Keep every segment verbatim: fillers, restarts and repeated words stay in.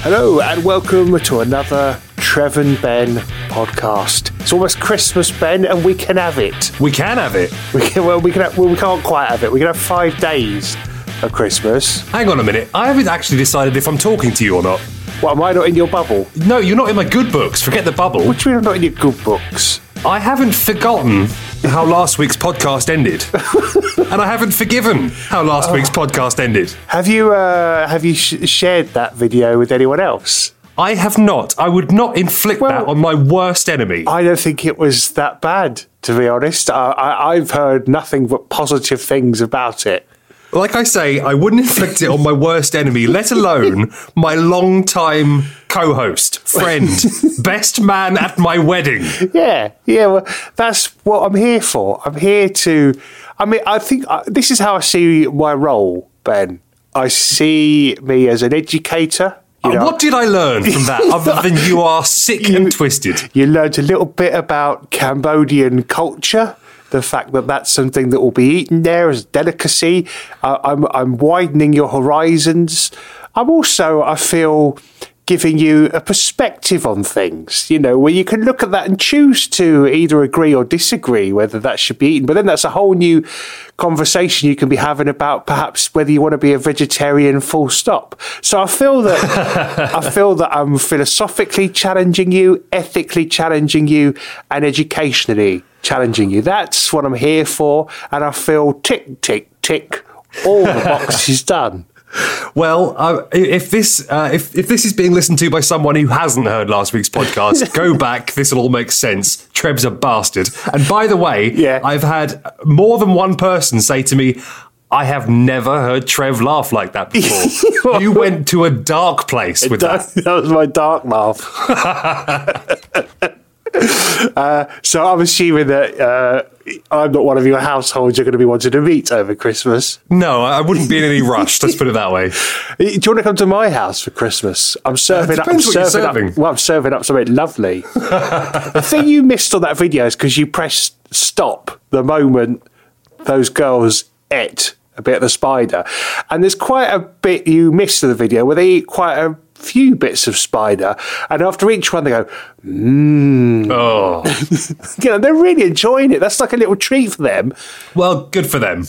Hello and welcome to another Trev and Ben podcast. It's almost Christmas, Ben, and we can have it. We can have it. We can, well, we can. Have, well, we can't quite have it. We can have five days of Christmas. Hang on a minute. I haven't actually decided if I'm talking to you or not. What, am I not in your bubble? No, you're not in my good books. Forget the bubble. What do you mean I'm not in your good books? I haven't forgotten how last week's podcast ended. And I haven't forgiven how last week's podcast ended. Have you uh, have you sh- shared that video with anyone else? I have not. I would not inflict Well, that on my worst enemy. I don't think it was that bad, to be honest. I, I, I've heard nothing but positive things about it. Like I say, I wouldn't inflict it on my worst enemy, let alone my long-time co-host, friend, best man at my wedding. Yeah, yeah, well, that's what I'm here for. I'm here to, I mean, I think uh, this is how I see my role, Ben. I see me as an educator. You know, what did I learn from that, other than you are sick you, and twisted? You learned a little bit about Cambodian culture. The fact that that's something that will be eaten there as a delicacy. Uh, I'm, I'm widening your horizons. I'm also, I feel, giving you a perspective on things, you know, where you can look at that and choose to either agree or disagree whether that should be eaten. But then that's a whole new conversation you can be having about perhaps whether you want to be a vegetarian full stop. So I feel that I feel that I'm philosophically challenging you, ethically challenging you, and educationally challenging you. That's what I'm here for. And I feel tick, tick, tick, all the boxes done. Well, uh, if this uh, if if this is being listened to by someone who hasn't heard last week's podcast, go back. This will all make sense. Treb's a bastard. And by the way, yeah. I've had more than one person say to me, I have never heard Trev laugh like that before. You went to a dark place with that. That was my dark laugh. Uh, so I'm assuming that uh, I'm not one of your households you're going to be wanting to meet over Christmas. No, I wouldn't be in any rush. Let's put it that way. Do you want to come to my house for Christmas? I'm serving Uh, up. I'm depends what you're serving serving. up. Well, I'm serving up something lovely. The thing you missed on that video is because you pressed stop the moment those girls ate a bit of the spider, and there's quite a bit you missed of the video where they eat quite a few bits of spider, and after each one they go, mmm. Oh. You know, they're really enjoying it. That's like a little treat for them. Well, good for them.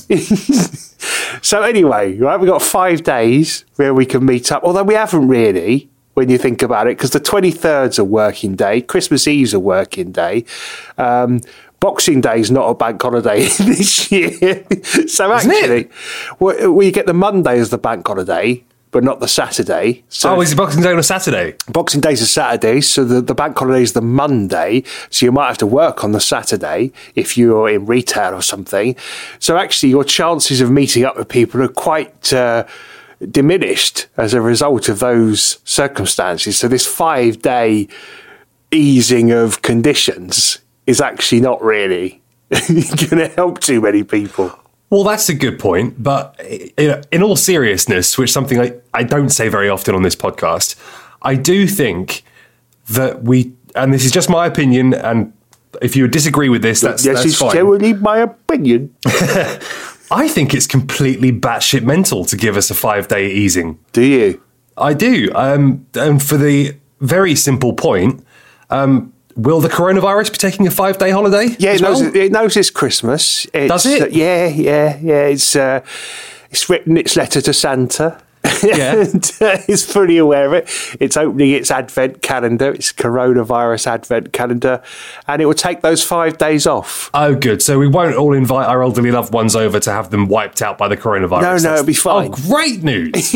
So anyway, right, we've got five days where we can meet up, although we haven't really, when you think about it, because the twenty-third's a working day, Christmas Eve's a working day, um, Boxing Day is not a bank holiday this year. So Isn't actually, it? well, we get the Monday as the bank holiday, but not the Saturday. So Oh, is it Boxing Day on a Saturday? Boxing Day's a Saturday, so the, the bank holiday is the Monday, so you might have to work on the Saturday if you're in retail or something. So actually, your chances of meeting up with people are quite uh, diminished as a result of those circumstances. So this five-day easing of conditions is actually not really going to help too many people. Well, that's a good point. But in, in all seriousness, which is something I, I don't say very often on this podcast, I do think that we, and this is just my opinion, and if you disagree with this, that's, yes, that's it's fine. generally my opinion. I think it's completely batshit mental to give us a five-day easing. Do you? I do. Um, and for the very simple point, um, will the coronavirus be taking a five-day holiday? Yeah, it as well? knows, it knows it's Christmas. It's, Does it? Uh, yeah, yeah, yeah. It's uh, it's written its letter to Santa. Yeah. And, uh, it's fully aware of it. It's opening its advent calendar, its coronavirus advent calendar, and it will take those five days off. Oh, good. So we won't all invite our elderly loved ones over to have them wiped out by the coronavirus. No, no, That's- it'll be fine. Oh, great news.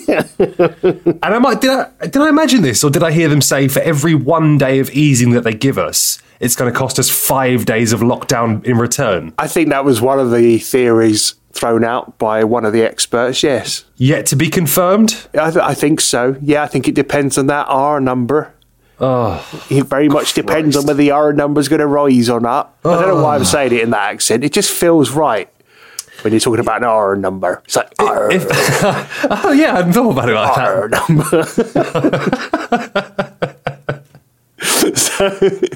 And I might, did I, did I imagine this, or did I hear them say for every one day of easing that they give us, it's going to cost us five days of lockdown in return? I think that was one of the theories thrown out by one of the experts, yes. Yet to be confirmed? I, th- I think so. Yeah, I think it depends on that R number. Oh, It very much depends on whether the R number's going to rise or not. I don't know why I'm saying it in that accent. It just feels right when you're talking about an R number. It's like, R, If, oh yeah, I hadn't thought about it like R that. number. So so,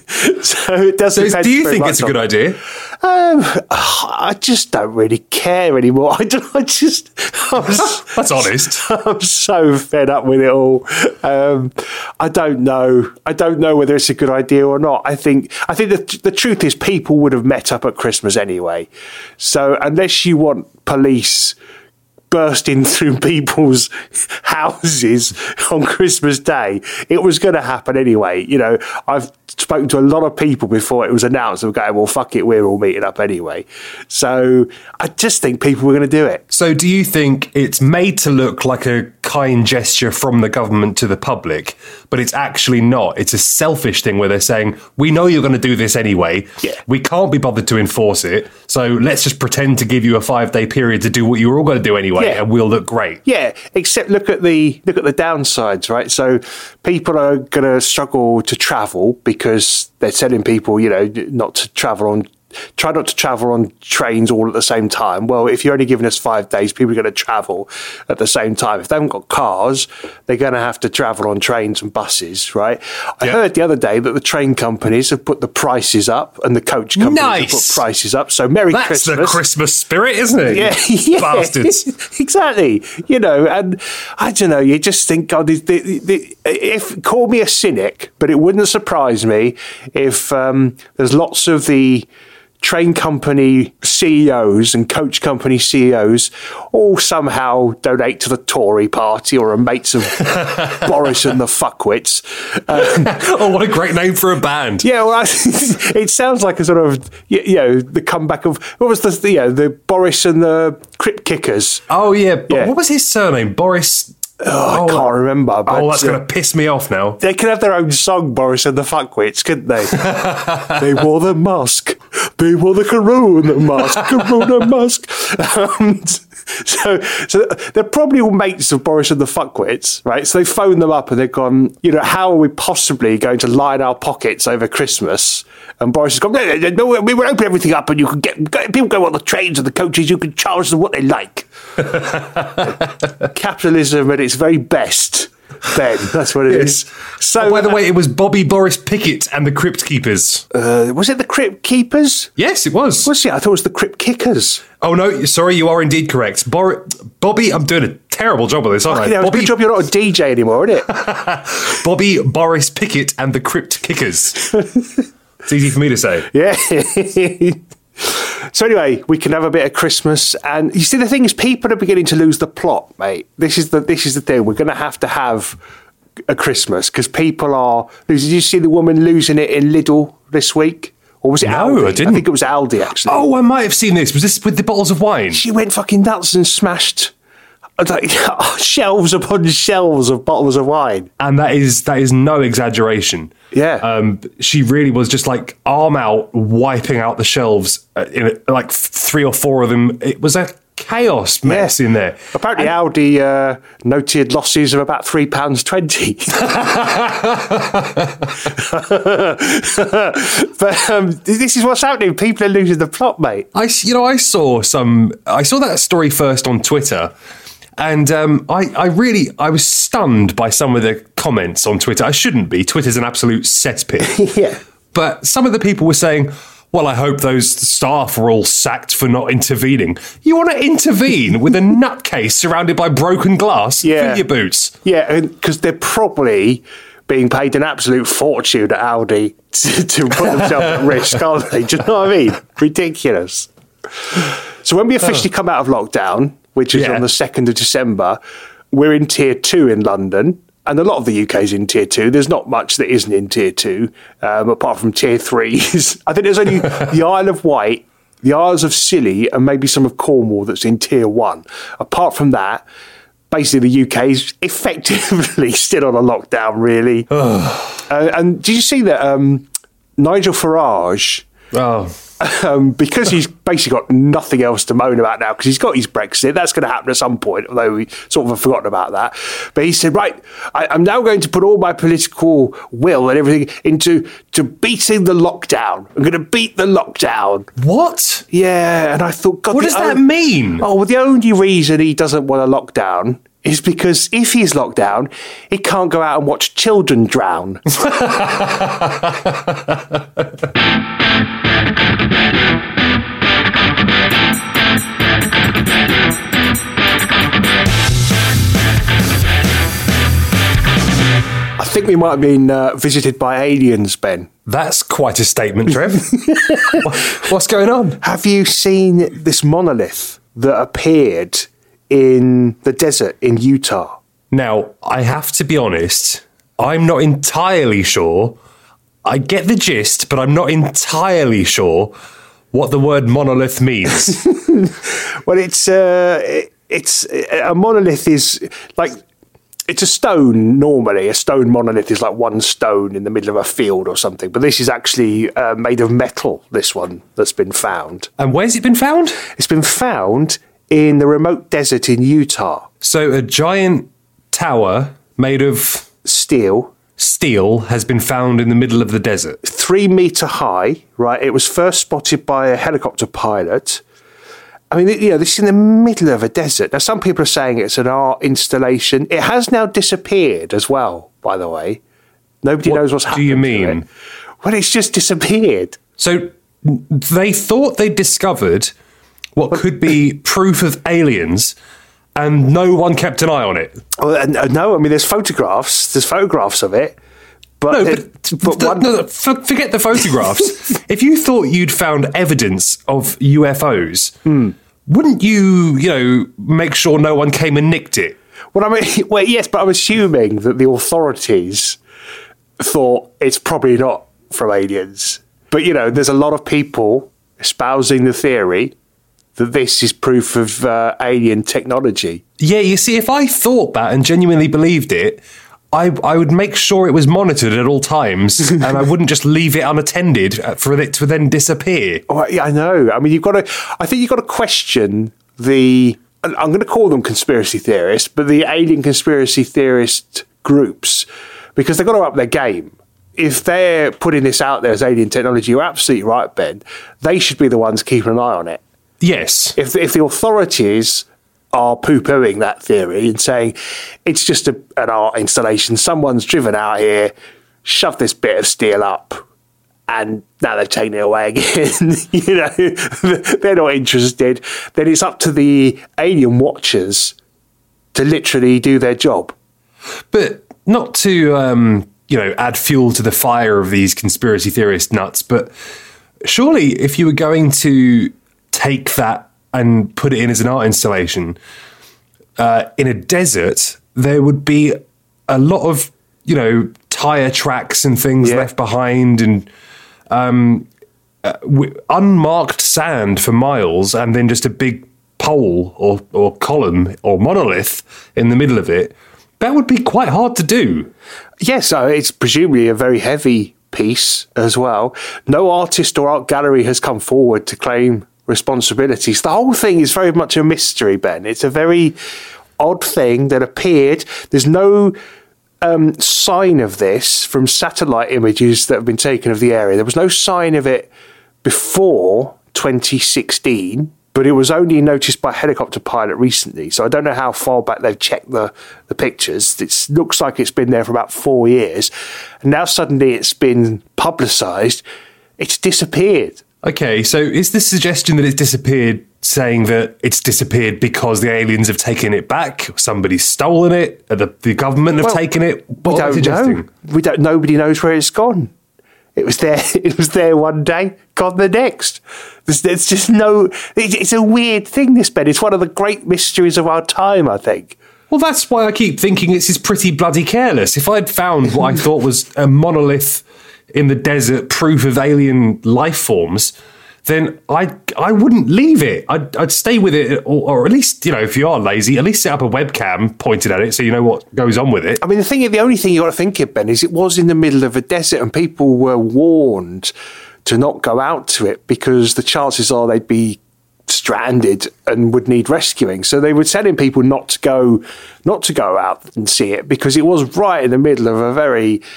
so it doesn't. So do you think it's a good idea? Um, I just don't really care anymore. I don't. I just. I'm, That's honest. I'm so fed up with it all. Um, I don't know. I don't know whether it's a good idea or not. I think. I think the the truth is people would have met up at Christmas anyway. So unless you want police bursting through people's houses on Christmas Day, it was going to happen anyway. You know, I've spoken to a lot of people before it was announced and going, well, fuck it, we're all meeting up anyway. So I just think people were going to do it. So do you think it's made to look like a kind gesture from the government to the public, but it's actually not? It's a selfish thing where they're saying, we know you're going to do this anyway. Yeah. We can't be bothered to enforce it. So let's just pretend to give you a five day period to do what you were all going to do anyway. Yeah. And we'll look great. Yeah, except look at the look at the downsides, right? So people are going to struggle to travel because they're telling people, you know, not to travel on, try not to travel on trains all at the same time. Well, if you're only giving us five days, people are going to travel at the same time. If they haven't got cars, they're going to have to travel on trains and buses, right? I yeah. heard the other day that the train companies have put the prices up and the coach companies nice. have put prices up. So Merry That's Christmas. That's the Christmas spirit, isn't it? Yeah, yeah. Bastards. Exactly. You know, and I don't know, you just think, God, the, the, the, if call me a cynic, but it wouldn't surprise me if um, there's lots of the train company C E Os and coach company C E Os all somehow donate to the Tory party or are mates of Boris and the Fuckwits. Um, oh, what a great name for a band. Yeah, well, I, it sounds like a sort of, you know, the comeback of, what was the, you know, the Boris and the Crypt Kickers. Oh, yeah. yeah. What was his surname? Boris... Oh, I can't remember. But, oh, that's going to piss me off now. They could have their own song, Boris and the Fuckwits, couldn't they? They wore the mask. They wore the corona mask. Corona mask. Um, so, so they're probably all mates of Boris and the Fuckwits, right? So they phoned them up and they've gone, you know, how are we possibly going to line our pockets over Christmas? And Boris has gone, no, no, no, we will open everything up and you can get, people go on the trains and the coaches, you can charge them what they like. Capitalism at its very best, Ben. That's what it yes. is. So, oh, by the way, it was Bobby Boris Pickett and the Crypt Keepers. Uh, was it the Crypt Keepers? Yes, it was. Was it? I thought it was the Crypt Kickers. Oh, no, sorry, you are indeed correct. Bor- Bobby, I'm doing a terrible job of this, aren't I? Yeah, Bobby, good job you're not a D J anymore, isn't it? Bobby Boris Pickett and the Crypt Kickers. It's easy for me to say. Yeah. So anyway, we can have a bit of Christmas, and you see, the thing is, people are beginning to lose the plot, mate. This is the this is the thing. We're going to have to have a Christmas because people are losing. Did you see the woman losing it in Lidl this week? Or was it no, Aldi? I didn't. I think it was Aldi, actually. Oh, I might have seen this. Was this with the bottles of wine? She went fucking nuts and smashed like shelves upon shelves of bottles of wine. And that is that is no exaggeration. Yeah. Um, she really was just like arm out, wiping out the shelves uh, in like three or four of them. It was a chaos mess yeah. in there. Apparently, and Aldi uh, noted losses of about three pounds twenty. But um, this is what's happening. People are losing the plot, mate. I, you know, I saw some. I saw that story first on Twitter. And um, I, I really, I was stunned by some of the comments on Twitter. I shouldn't be. Twitter's an absolute cesspit. Yeah. But some of the people were saying, well, I hope those staff were all sacked for not intervening. You want to intervene with a nutcase surrounded by broken glass? Yeah. Fill your boots. Yeah, because they're probably being paid an absolute fortune at Aldi to, to put themselves at risk, aren't they? Do you know what I mean? Ridiculous. So when we officially come out of lockdown, which is yeah. on the second of December, we're in tier two in London, and a lot of the U K is in tier two. There's not much that isn't in tier two, um, apart from tier threes. I think there's only the Isle of Wight, the Isles of Scilly, and maybe some of Cornwall that's in tier one. Apart from that, basically the U K is effectively still on a lockdown, really. uh, and did you see that um, Nigel Farage... Oh. Um, because he's basically got nothing else to moan about now because he's got his Brexit. That's going to happen at some point, although we sort of have forgotten about that. But he said, right, I, I'm now going to put all my political will and everything into to beating the lockdown. I'm going to beat the lockdown. What? Yeah, and I thought, God, what does that only, mean? Oh, well, the only reason he doesn't want a lockdown is because if he's locked down, he can't go out and watch children drown. I think we might have been uh, visited by aliens, Ben. That's quite a statement, Trev. What's going on? Have you seen this monolith that appeared in the desert in Utah? Now, I have to be honest, I'm not entirely sure. I get the gist, but I'm not entirely sure what the word monolith means. Well, it's uh, it, it's a monolith is like it's a stone. Normally, a stone monolith is like one stone in the middle of a field or something. But this is actually uh, made of metal. This one that's been found. And where's it been found? It's been found in the remote desert in Utah. So a giant tower made of Steel. steel has been found in the middle of the desert. Three metre high, right? It was first spotted by a helicopter pilot. I mean, you know, this is in the middle of a desert. Now, some people are saying it's an art installation. It has now disappeared as well, by the way. Nobody What knows what's do happened you to mean? it. Well, it's just disappeared. So they thought they discovered what could be proof of aliens, and no one kept an eye on it. Well, uh, no, I mean, there's photographs. There's photographs of it. But, No, it, but, but th- one, no, no, f- forget the photographs. If you thought you'd found evidence of U F Os, Hmm. wouldn't you, you know, make sure no one came and nicked it? well, I mean, well, yes, but I'm assuming that the authorities thought it's probably not from aliens. But, you know, there's a lot of people espousing the theory that this is proof of uh, alien technology. Yeah, you see, if I thought that and genuinely believed it, I, I would make sure it was monitored at all times, and I wouldn't just leave it unattended for it to then disappear. Oh, yeah, I know. I mean, you've got to. I think you've got to question the. I'm going to call them conspiracy theorists, but the alien conspiracy theorist groups, because they've got to up their game. If they're putting this out there as alien technology, you're absolutely right, Ben. They should be the ones keeping an eye on it. Yes. If if the authorities are poo-pooing that theory and saying it's just a, an art installation, someone's driven out here, shoved this bit of steel up, and now they've taken it away again, you know, they're not interested, then it's up to the alien watchers to literally do their job. But not to, um, you know, add fuel to the fire of these conspiracy theorist nuts, but surely if you were going to take that and put it in as an art installation uh, in a desert, there would be a lot of, you know, tire tracks and things Yeah. left behind, and um, uh, w- unmarked sand for miles, and then just a big pole or, or column or monolith in the middle of it. That would be quite hard to do. Yes, uh, it's presumably a very heavy piece as well. No artist or art gallery has come forward to claim responsibilities. The whole thing is very much a mystery, Ben. It's a very odd thing that appeared. There's no um, sign of this from satellite images that have been taken of the area. There was no sign of it before twenty sixteen, but it was only noticed by a helicopter pilot recently. So I don't know how far back they've checked the, the pictures. It looks like it's been there for about four years. And now suddenly it's been publicised. It's disappeared. Okay, so is the suggestion that it's disappeared saying that it's disappeared because the aliens have taken it back, somebody's stolen it, or the, the government have Well, taken it? We What are they don't know. suggesting? We don't. Nobody knows where it's gone. It was there. It was there one day, gone the next. There's, there's just no. It, it's a weird thing. This, Ben. It's one of the great mysteries of our time, I think. Well, that's why I keep thinking this is pretty bloody careless. If I'd found what I thought was a monolith in the desert, proof of alien life forms, then I I wouldn't leave it. I'd, I'd stay with it, or, or at least, you know, if you are lazy, at least set up a webcam pointed at it so you know what goes on with it. I mean, the thing, the only thing you got to think of, Ben, is it was in the middle of a desert, and people were warned to not go out to it because the chances are they'd be stranded and would need rescuing. So they were telling people not to go, not to go out and see it because it was right in the middle of a very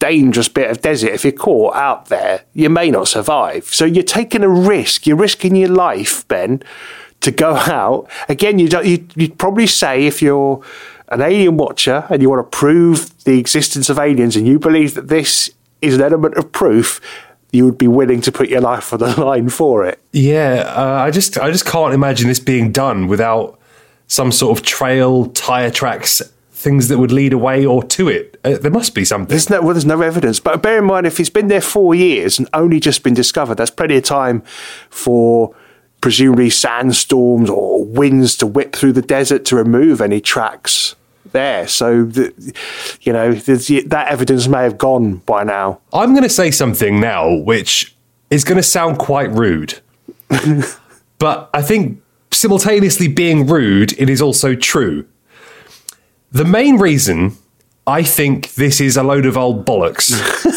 dangerous bit of desert. If you're caught out there, you may not survive. So you're taking a risk. You're risking your life, Ben, to go out. Again, you don't, you, you'd probably say if you're an alien watcher and you want to prove the existence of aliens and you believe that this is an element of proof, you would be willing to put your life on the line for it. Yeah, uh, I just I just can't imagine this being done without some sort of trail, tyre tracks, things that would lead away or to it. Uh, there must be something. There's no, well, there's no evidence. But bear in mind, if it's been there four years and only just been discovered, that's plenty of time for presumably sandstorms or winds to whip through the desert to remove any tracks there. So, the, you know, that evidence may have gone by now. I'm going to say something now which is going to sound quite rude. But I think simultaneously being rude, it is also true. The main reason I think this is a load of old bollocks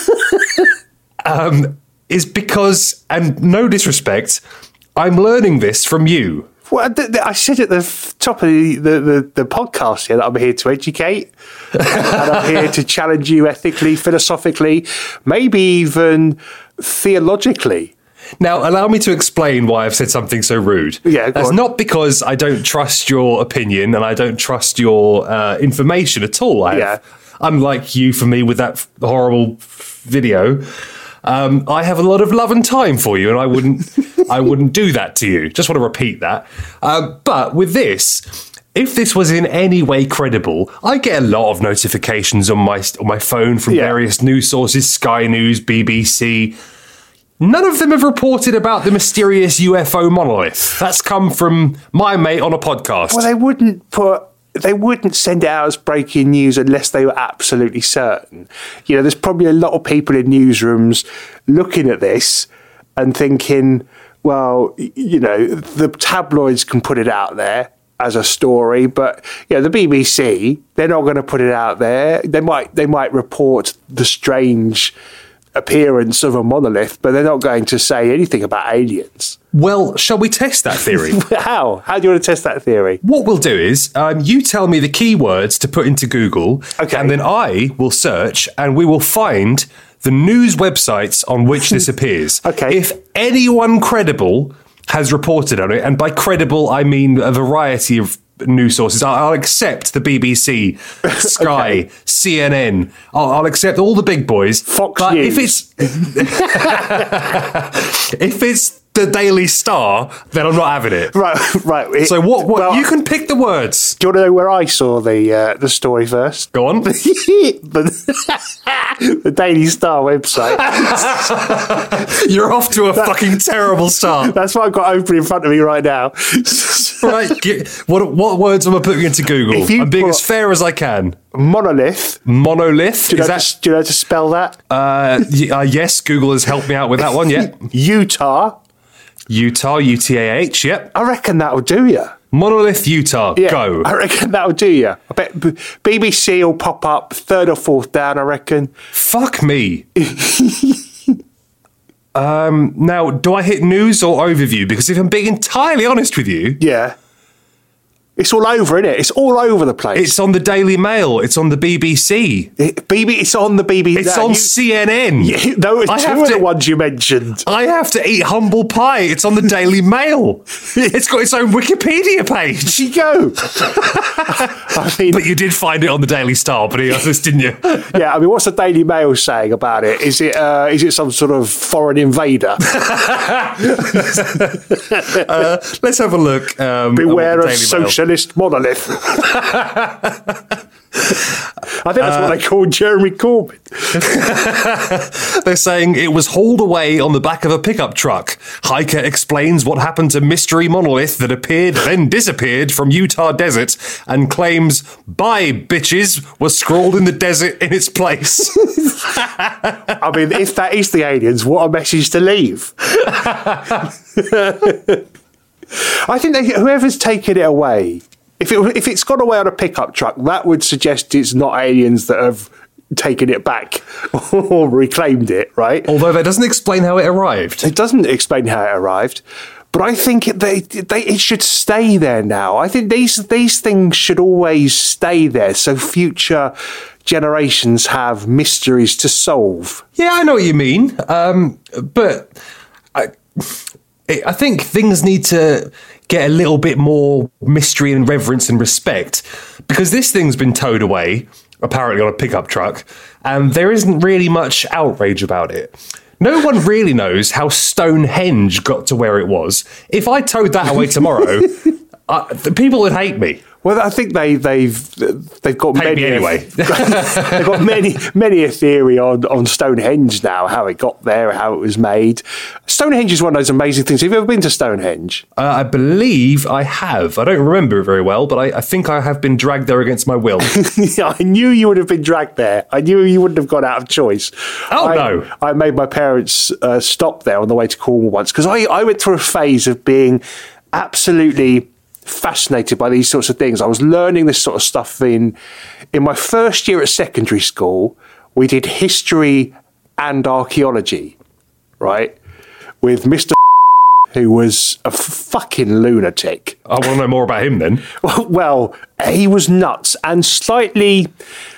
um, is because, and no disrespect, I'm learning this from you. Well, th- th- I said at the f- top of the, the, the, the podcast here that I'm here to educate and I'm here to challenge you ethically, philosophically, maybe even theologically. Now, allow me to explain why I've said something so rude. Yeah, go That's on. not because I don't trust your opinion and I don't trust your uh, information at all. I have, Yeah. Unlike you for me with that f- horrible f- video, um, I have a lot of love and time for you, and I wouldn't, I wouldn't do that to you. Just want to repeat that. Um, but with this, if this was in any way credible, I get a lot of notifications on my on my phone from Yeah. various news sources: Sky News, B B C. None of them have reported about the mysterious U F O monolith. That's come from my mate on a podcast. Well, they wouldn't put... They wouldn't send it out as breaking news unless they were absolutely certain. You know, there's probably a lot of people in newsrooms looking at this and thinking, well, y- you know, the tabloids can put it out there as a story, but you know, the B B C, they're not going to put it out there. They might they might report the strange appearance of a monolith, but they're not going to say anything about aliens. Well, shall we test that theory? How? How do you want to test that theory? What we'll do is um, you tell me the keywords to put into Google, Okay. and then I will search and we will find the news websites on which this appears. Okay. If anyone credible has reported on it, and by credible I mean a variety of news sources, I'll, I'll accept the B B C, Sky, Okay. C N N. I'll, I'll accept all the big boys. Fox but News. if it's if it's the Daily Star, then I'm not having it. Right, right. It- So what? What well, you can pick the words. do you want to know where I saw the uh, the story first? Go on. the, the Daily Star website. You're off to a fucking terrible start. That's what I've got open in front of me right now. Right. Get, what what words am I putting into Google? If you I'm being put- as fair as I can. Monolith. Monolith. Do you, Is know that? to, do you know how to spell that? Uh, y- uh, yes. Google has helped me out with that one. Yep. Utah. Utah. U T A H. Yep. I reckon that'll do you. Monolith, Utah. Yeah, Go. I reckon that'll do you. I bet B- BBC will pop up third or fourth down, I reckon. Fuck me. um. Now, do I hit news or overview? Because if I'm being entirely honest with you, Yeah. It's all over, isn't it? It's all over the place. it's on the Daily Mail. It's on the B B C. It, B B, it's on the B B C. It's No, on you- C N N. you- those I two have are to- the ones you mentioned. I have to eat humble pie. It's on the Daily Mail. It's got its own Wikipedia page. There you go. I mean, But you did find it on the Daily Star, but honest, didn't you? yeah. I mean, what's the Daily Mail saying about it? Is it uh, is it some sort of foreign invader? Uh, let's have a look. Um, Beware at of the Daily Mail. socialist monolith. I think that's what they call Jeremy Corbyn. They're saying it was hauled away on the back of a pickup truck. Hiker explains what happened to mystery monolith that appeared then disappeared from Utah desert and claims "Bye, bitches" was scrawled in the desert in its place. I mean, if that is the aliens, what a message to leave. I think they, whoever's taken it away, if it if it's gone away on a pickup truck, that would suggest it's not aliens that have taken it back or reclaimed it, right? Although that doesn't explain how it arrived. It doesn't explain how it arrived, but I think it, they, they it should stay there now. I think these these things should always stay there, so future generations have mysteries to solve. Yeah, I know what you mean. Um, but I, I think things need to get a little bit more mystery and reverence and respect, because this thing's been towed away, apparently on a pickup truck, and there isn't really much outrage about it. No one really knows how Stonehenge got to where it was. If I towed that away tomorrow, uh, the people would hate me. Well, I think they, they've they've got Hate many me anyway. they've got many many a theory on, on Stonehenge now, how it got there, how it was made. Stonehenge is one of those amazing things. Have you ever been to Stonehenge? Uh, I believe I have. I don't remember it very well, but I, I think I have been dragged there against my will. I knew you would have been dragged there. I knew you wouldn't have gone out of choice. Oh, I, no. I made my parents uh, stop there on the way to Cornwall once, because I, I went through a phase of being absolutely fascinated by these sorts of things. I was learning this sort of stuff in in my first year at secondary school. We did history and archaeology, right, with Mister who was a fucking lunatic. I want to know more about him then. Well, he was nuts and slightly...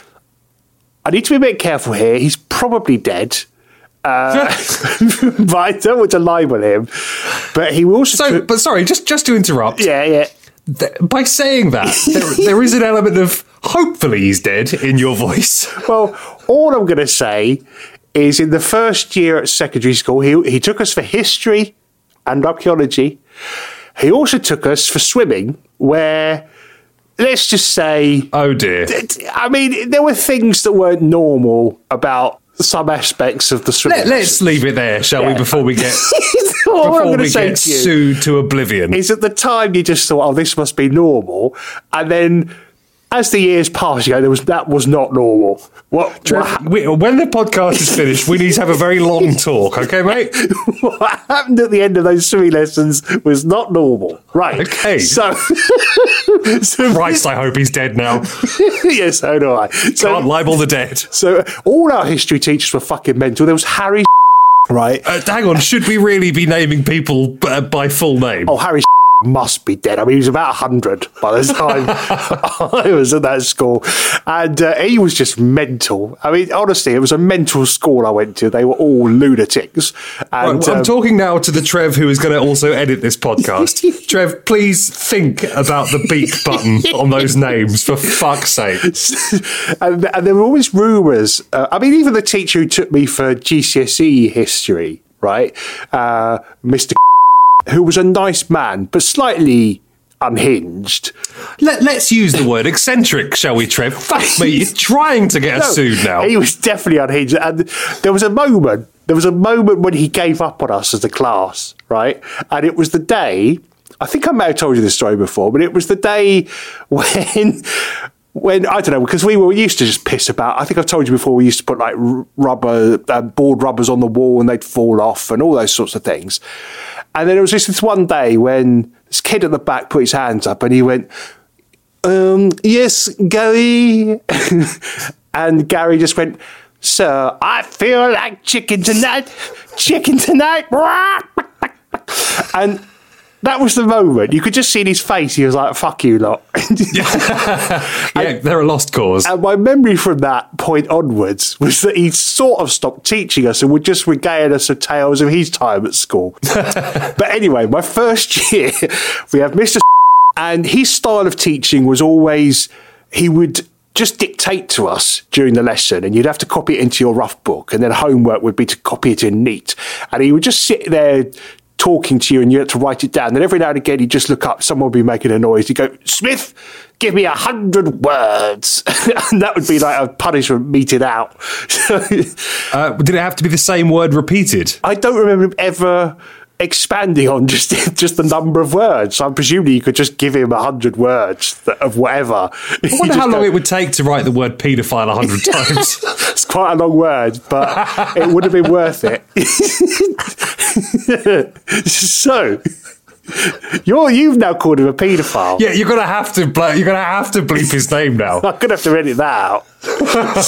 I need to be a bit careful here. He's probably dead. Uh, but I don't want to libel him. But he also... So, but sorry, just, just to interrupt. Yeah, yeah. Th- by saying that, there, there is an element of hopefully he's dead in your voice. Well, all I'm going to say is in the first year at secondary school, he, he took us for history and archaeology. He also took us for swimming, where, let's just say... Oh, dear. I mean, there were things that weren't normal about some aspects of the swimming. Let, let's leave it there, shall Yeah. we, before we get... All I'm Before going we to say get to you sued to oblivion. is at the time you just thought, oh, this must be normal. And then as the years passed, you go, there was, that was not normal. What, Trev, what, hap- we, when the podcast is finished, we need to have a very long talk, okay, mate? what happened at the end of those swimming lessons was not normal. Right. Okay. So, so Christ, I hope he's dead now. yes, so do I. So, Can't libel the dead. so all our history teachers were fucking mental. There was Harry, right? Uh, hang on, should we really be naming people uh, by full name? Oh, Harry must be dead. I mean, he was about one hundred by the time I was at that school. And uh, he was just mental. I mean, honestly, it was a mental school I went to. They were all lunatics. And Right, I'm um, talking now to the Trev who is going to also edit this podcast. Trev, please think about the beep button on those names, for fuck's sake. and, and there were always rumours. Uh, I mean, even the teacher who took me for G C S E history, right, uh, Mister who was a nice man, but slightly unhinged. Let, let's use the word eccentric, shall we, Trev? Fuck me, you're trying to get us sued now. He was definitely unhinged. And there was a moment, there was a moment when he gave up on us as a class, right? And it was the day, I think I may have told you this story before, but it was the day when... When, I don't know, because we were we used to just piss about. I think I've told you before, we used to put like r- rubber, uh, board rubbers on the wall and they'd fall off and all those sorts of things. And then there was just this one day when this kid at the back put his hands up and he went, um, yes, Gary. And Gary just went, sir, I feel like chicken tonight. Chicken tonight. And that was the moment. You could just see in his face, he was like, fuck you lot. yeah, and, they're a lost cause. And my memory from that point onwards was that he sort of stopped teaching us and would just regale us with tales of his time at school. But anyway, my first year, we have Mister and his style of teaching was always, he would just dictate to us during the lesson and you'd have to copy it into your rough book, and then homework would be to copy it in neat. And he would just sit there talking to you and you had to write it down. Then every now and again he'd just look up, someone would be making a noise. He'd go, Smith, give me a hundred words. And that would be like a punishment meted out. uh, did it have to be the same word repeated? I don't remember him ever expanding on just just the number of words. So I'm presuming you could just give him a hundred words of whatever. I wonder how long go, it would take to write the word paedophile a hundred times. It's quite a long word, but it would have been worth it. So you're you've now called him a paedophile. Yeah, you're gonna have to you're gonna have to bleep his name now. I'm gonna have to edit that out.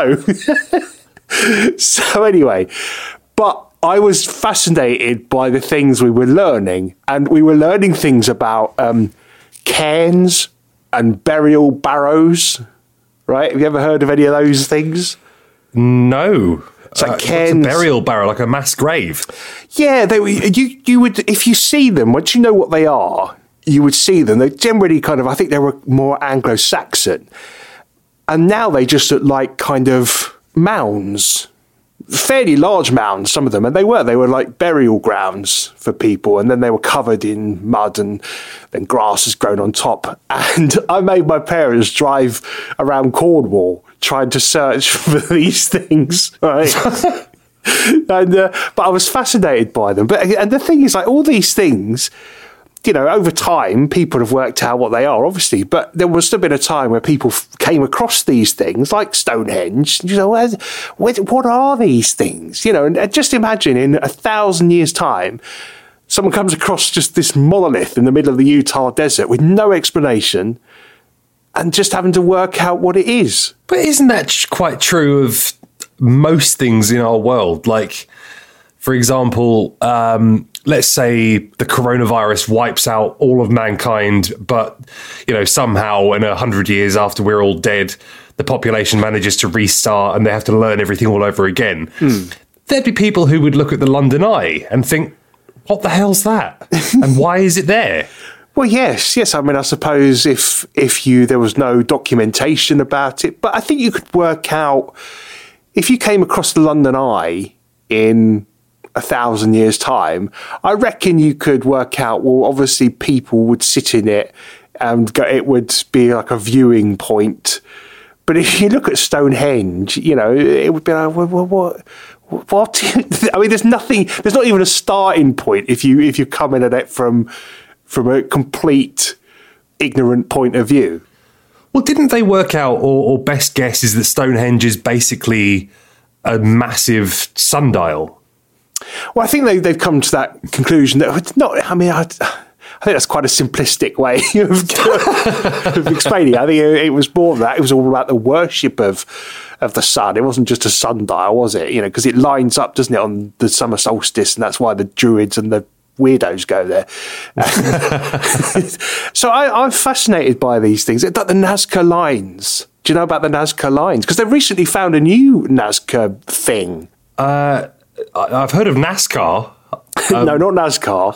so so anyway, but I was fascinated by the things we were learning, and we were learning things about um, cairns and burial barrows. right? Have you ever heard of any of those things? No. It's like uh, Cairns. It's a burial barrow, like a mass grave. Yeah, they, you you would, if you see them, once you know what they are, you would see them. They're generally kind of, I think they were more Anglo-Saxon. And now they just look like kind of mounds, fairly large mounds, some of them. And they were, they were like burial grounds for people. And then they were covered in mud and then grass has grown on top. And I made my parents drive around Cornwall trying to search for these things, right? and uh, But I was fascinated by them. But and the thing is, like, all these things, you know, over time, people have worked out what they are, obviously, but there must have been a time where people f- came across these things, like Stonehenge. You know, what, what are these things? You know, and, and just imagine in a thousand years' time, someone comes across just this monolith in the middle of the Utah desert with no explanation and just having to work out what it is. But isn't that ch- quite true of most things in our world? Like, for example, um, let's say the coronavirus wipes out all of mankind, but, you know, somehow in a hundred years after we're all dead, the population manages to restart and they have to learn everything all over again. Mm. There'd be people who would look at the London Eye and think, what the hell's that? And why is it there? Well, yes, yes. I mean, I suppose if if you there was no documentation about it, but I think you could work out if you came across the London Eye in a thousand years' time, I reckon you could work out, well, obviously people would sit in it and go, it would be like a viewing point. But if you look at Stonehenge, you know, it would be like, well, what, what, what? I mean, there's nothing, there's not even a starting point if you if you come in at it from from a complete ignorant point of view. Well, didn't they work out, or, or best guess is that Stonehenge is basically a massive sundial? Well, I think they, they've come to that conclusion that it's not, I mean, I, I think that's quite a simplistic way of, of explaining it. I think it, it was more of that. It was all about the worship of of the sun. It wasn't just a sundial, was it? You know, because it lines up, doesn't it, on the summer solstice, and that's why the Druids and the weirdos go there. So I, I'm fascinated by these things. Like the Nazca lines. Do you know about the Nazca lines? Because they've recently found a new Nazca thing. Uh, I've heard of NASCAR. Um, no, not NASCAR.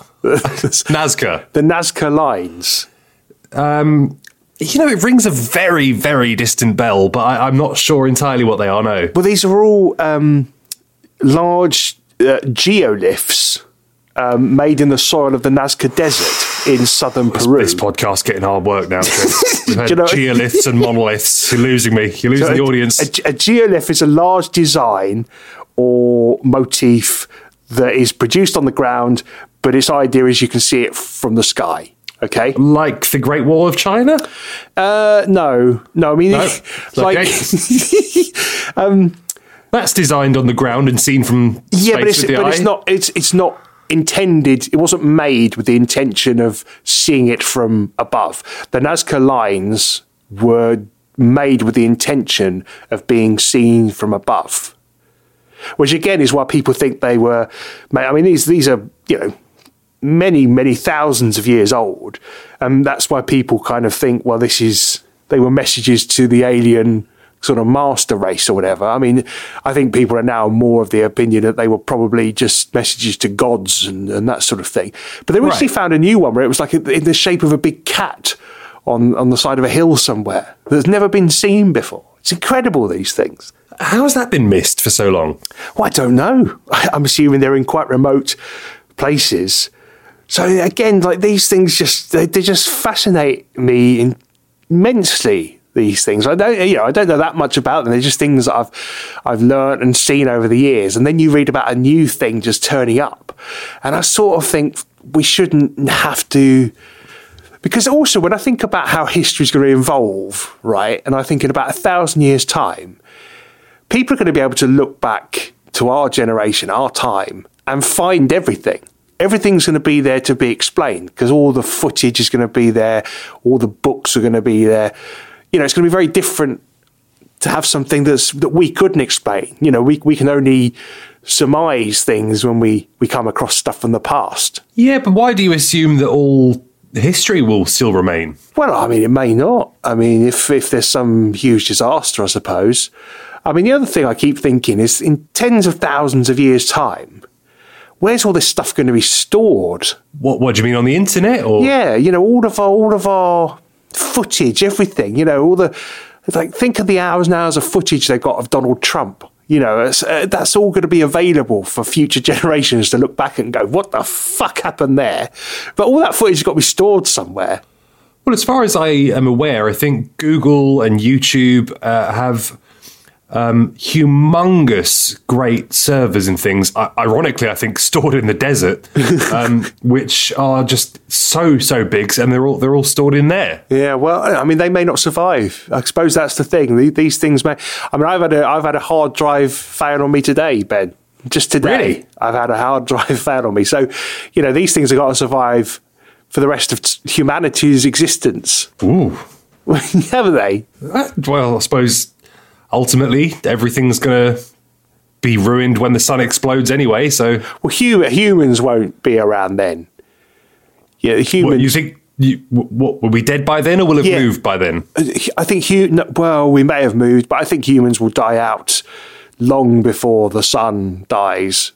Nazca. The Nazca lines. Um, you know, it rings a very, very distant bell, but I, I'm not sure entirely what they are now. Well, these are all um, large uh, geoliths um, made in the soil of the Nazca Desert in southern Peru. This podcast's getting hard work now. We've had you know, geoliths and monoliths. You're losing me. You're losing so the a, audience. A, a geolith is a large design or motif that is produced on the ground, but its idea is you can see it from the sky. Okay, like the Great Wall of China? Uh, no, no. I mean, no? like, okay. um, that's designed on the ground and seen from yeah, space but, it's, with the but eye. it's not. It's it's not intended. It wasn't made with the intention of seeing it from above. The Nazca lines were made with the intention of being seen from above, which again is why people think they were. I mean, these these are you know. many, many thousands of years old. And that's why people kind of think, well, this is, they were messages to the alien sort of master race or whatever. I mean, I think people are now more of the opinion that they were probably just messages to gods and, and that sort of thing. But they recently right. found a new one where it was like in the shape of a big cat on, on the side of a hill somewhere that's never been seen before. It's incredible, these things. How has that been missed for so long? Well, I don't know. I'm assuming they're in quite remote places. So again, like these things just, they, they just fascinate me immensely, these things. I don't, you know, I don't know that much about them. They're just things that I've, I've learned and seen over the years. And then you read about a new thing just turning up. And I sort of think we shouldn't have to, because also when I think about how history is going to evolve, right? And I think in about a thousand years time, people are going to be able to look back to our generation, our time, and find everything. Everything's going to be there to be explained because all the footage is going to be there. All the books are going to be there. You know, it's going to be very different to have something that's that we couldn't explain. You know, we we can only surmise things when we, we come across stuff from the past. Yeah, but why do you assume that all history will still remain. Well, I mean, it may not. I mean, if if there's some huge disaster, I suppose. I mean, the other thing I keep thinking is in tens of thousands of years' time, where's all this stuff going to be stored? What What do you mean, on the internet? Or Yeah, you know, all of our all of our footage, everything. You know, all the like. Think of the hours and hours of footage they got of Donald Trump. You know, it's, uh, that's all going to be available for future generations to look back and go, "What the fuck happened there?" But all that footage has got to be stored somewhere. Well, as far as I am aware, I think Google and YouTube uh, have um, humongous, great servers and things. I- ironically, I think stored in the desert, um, which are just so so big, and they're all they're all stored in there. Yeah, well, I mean, they may not survive. I suppose that's the thing. The- These things may. I mean, I've had a I've had a hard drive fail on me today, Ben. Just today, Really? I've had a hard drive fail on me. So, you know, these things have got to survive for the rest of t- humanity's existence, Ooh. haven't they? Uh, Well, I suppose ultimately everything's going to be ruined when the sun explodes anyway. So, Well, hu- humans won't be around then. Yeah, what, humans. you think? You, what, will we dead by then, or will have Yeah. moved by then? I think hu- no, well, we may have moved, but I think humans will die out long before the sun dies.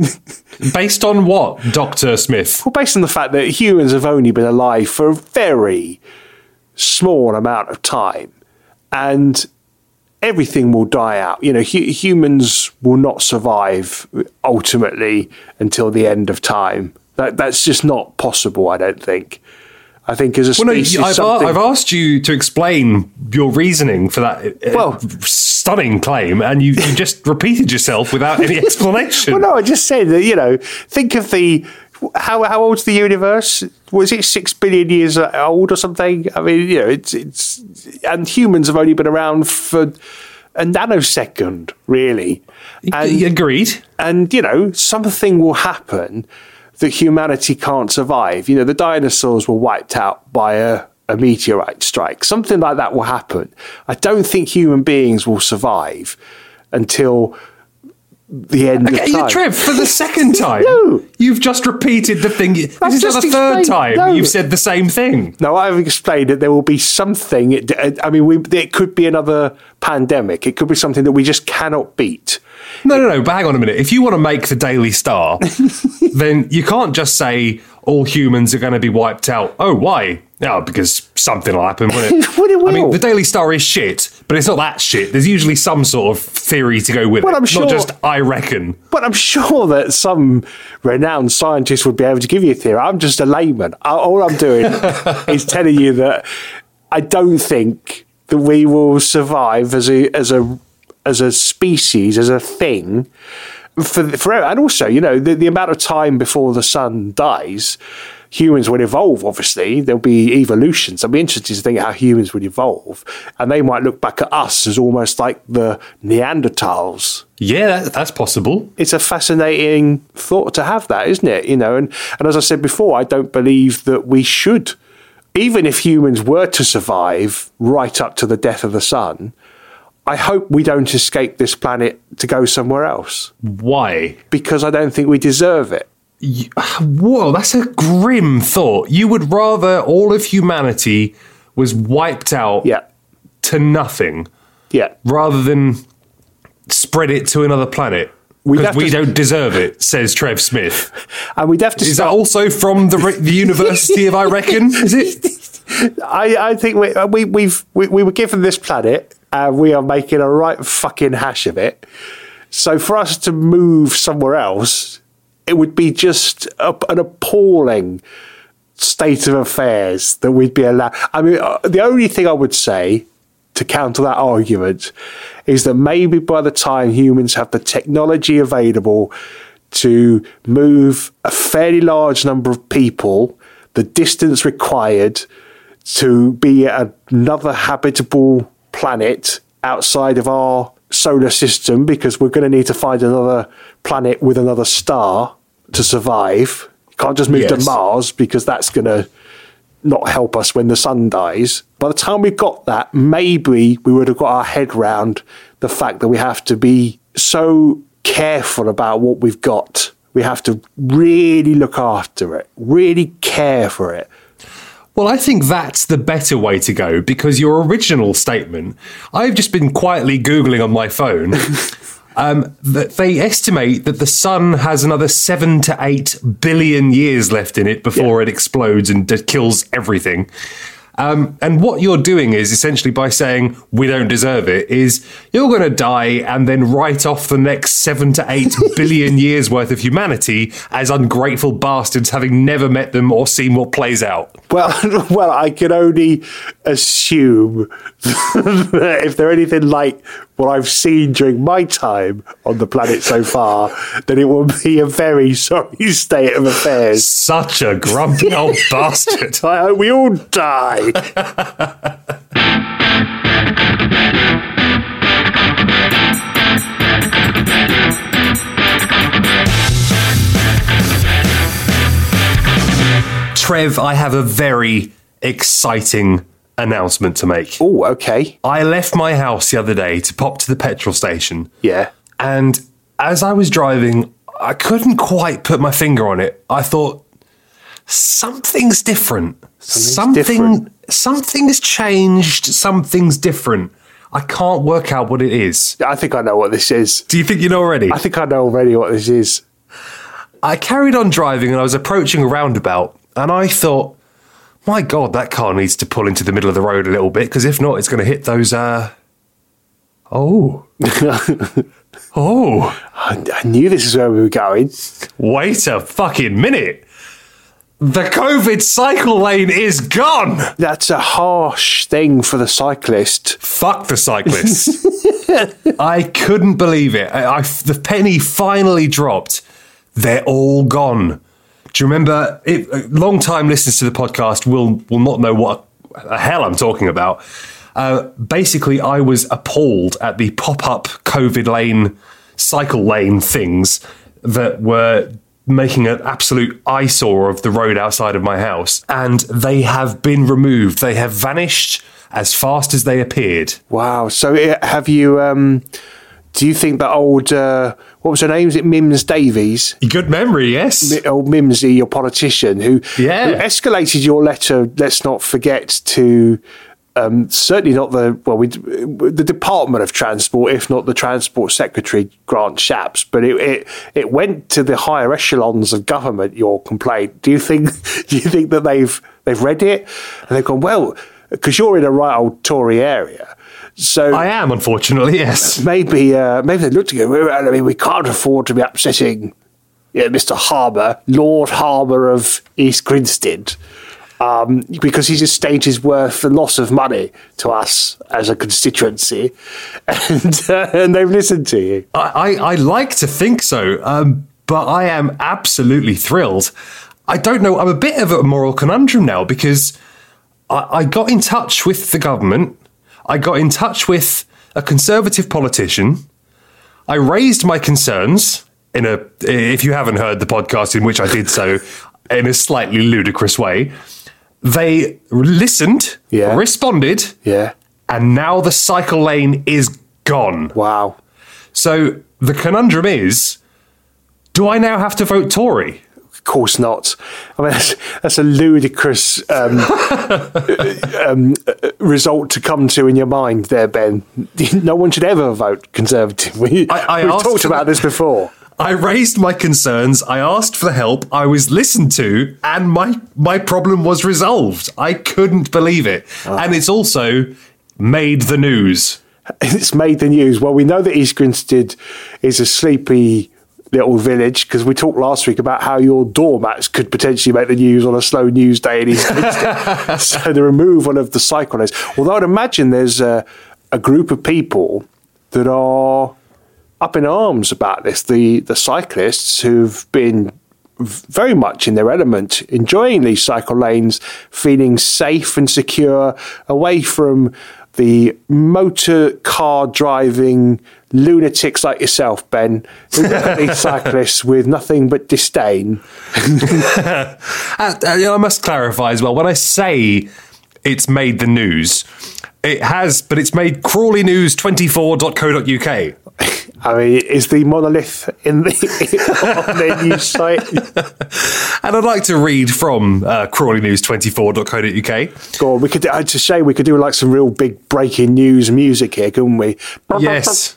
Based on what, Doctor Smith? Well, based on the fact that humans have only been alive for a very small amount of time, and everything will die out. You know, hu- humans will not survive ultimately until the end of time. That that's just not possible. I don't think. I think as a Well, no, species, I've, a- something- I've asked you to explain your reasoning for that uh, Well- stunning claim, and you, you just repeated yourself without any explanation. Well, no, I just said that. You know, think of the how how old's the universe? Was it six billion years old or something? I mean, you know, it's it's and humans have only been around for a nanosecond, really. And, Agreed. and you know, something will happen that humanity can't survive. You know, the dinosaurs were wiped out by a, a meteorite strike. Something like that will happen. I don't think human beings will survive until the end Okay, of yeah, time. Trev, for the second time, No. you've just repeated the thing. This I've is not just the third explained- time no. you've said the same thing. No, I've explained that there will be something. it- I mean, we, it could be another pandemic. It could be something that we just cannot beat. No, no, no, but hang on a minute. If you want to make the Daily Star, then you can't just say all humans are going to be wiped out. Oh, why? No, because something will happen, won't it? Well, it I mean, will. the Daily Star is shit, but it's not that shit. There's usually some sort of theory to go with Well, it. I'm sure- Not just, I reckon. But I'm sure that some renowned scientist would be able to give you a theory. I'm just a layman. I- All I'm doing is telling you that I don't think that we will survive as a as a as a species, as a thing, for forever. And also, you know, the, the amount of time before the sun dies, humans would evolve. Obviously, there'll be evolutions. I'd be interested to think how humans would evolve, and they might look back at us as almost like the Neanderthals. Yeah, that, that's possible. It's a fascinating thought to have, that, isn't it? You know, and, and as I said before, I don't believe that we should, even if humans were to survive right up to the death of the sun, I hope we don't escape this planet to go somewhere else, Why? because I don't think we deserve it. You, whoa, that's a grim thought. You would rather all of humanity was wiped out Yeah, to nothing yeah. rather than spread it to another planet. We'd Because have we to- don't deserve it, says Trev Smith. And we'd have to Is that start. also from the, re- the University of I reckon? Is it? I, I think we, uh, we, we've, we, we were given this planet and we are making a right fucking hash of it. So for us to move somewhere else, it would be just a, an appalling state of affairs that we'd be allowed. I mean, uh, the only thing I would say to counter that argument is that maybe by the time humans have the technology available to move a fairly large number of people, the distance required to be at another habitable planet outside of our solar system, because we're going to need to find another planet with another star to survive. You can't just move to Yes. Mars, because that's going to not help us when the sun dies. By the time we've got that, maybe we would have got our head round the fact that we have to be so careful about what we've got. We have to really look after it, really care for it. Well, I think that's the better way to go, because your original statement, I've just been quietly Googling on my phone, um, that they estimate that the sun has another seven to eight billion years left in it before yeah. it explodes and d- kills everything. Um, and what you're doing is essentially by saying we don't deserve it is you're going to die and then write off the next seven to eight billion years worth of humanity as ungrateful bastards having never met them or seen what plays out. Well, well, I can only assume that if they're anything like what I've seen during my time on the planet so far, then it will be a very sorry state of affairs. Such a grumpy old bastard. I hope we all die. Trev, I have a very exciting announcement to make. Oh, okay. I left my house the other day to pop to the petrol station. Yeah. And as I was driving, I couldn't quite put my finger on it. I thought, something's different. Something's Something, different. Something's changed. Something's different. I can't work out what it is. I think I know what this is. Do you think you know already? I think I know already what this is. I carried on driving and I was approaching a roundabout and I thought, my God, that car needs to pull into the middle of the road a little bit, because if not, it's going to hit those, uh... Oh. oh. I, I knew this is where we were going. Wait a fucking minute. The COVID cycle lane is gone. That's a harsh thing for the cyclist. Fuck the cyclist. I couldn't believe it. I, I, the penny finally dropped. They're all gone. Do you remember? It, long-time listeners to the podcast will will not know what the hell I'm talking about. Uh, basically, I was appalled at the pop-up COVID lane, cycle lane things that were making an absolute eyesore of the road outside of my house. And they have been removed. They have vanished as fast as they appeared. Wow. So uh, have you... Um, do you think that old... Uh, what was her name? Is it Mims Davies? Good memory, yes. Mi- old Mimsy, your politician, who, yeah. who escalated your letter, let's not forget, to... Um, certainly not the well, we, the Department of Transport, if not the Transport Secretary, Grant Shapps, but it, it it went to the higher echelons of government. Your complaint. Do you think? Do you think that they've they've read it and they've gone, well, because you're in a right old Tory area, so I am, unfortunately, yes. Maybe uh, maybe they looked at you. I mean, we can't afford to be upsetting, yeah, Mister Harbour, Lord Harbour of East Grinstead. Um, because his estate is worth a loss of money to us as a constituency, and uh, and they've listened to you. I, I, I like to think so, um, but I am absolutely thrilled. I don't know, I'm a bit of a moral conundrum now, because I, I got in touch with the government, I got in touch with a Conservative politician, I raised my concerns in a, if you haven't heard the podcast in which I did so, in a slightly ludicrous way. They listened, yeah. responded, yeah, and now the cycle lane is gone. Wow. So the conundrum is, do I now have to vote Tory? Of course not. I mean, that's, that's a ludicrous um, um, result to come to in your mind there, Ben. No one should ever vote Conservative. We, I, I we've talked about this before. I raised my concerns, I asked for help, I was listened to, and my my problem was resolved. I couldn't believe it. Oh. And it's also made the news. It's made the news. Well, we know that East Grinstead is a sleepy little village, because we talked last week about how your doormats could potentially make the news on a slow news day in East Grinstead. So the removal of the cycle lanes. Although I'd imagine there's a, a group of people that are up in arms about this, the the cyclists who've been very much in their element, enjoying these cycle lanes, feeling safe and secure, away from the motor car driving lunatics like yourself, Ben, who look at these cyclists with nothing but disdain. uh, I must clarify as well, when I say it's made the news, it has, but it's made Crawley News twenty-four dot co dot uk. I mean, is the monolith in the on their news site? And I'd like to read from uh, crawley news twenty-four dot co dot uk. Go on, we could. I'd just say we could do like some real big breaking news music here, couldn't we? Yes.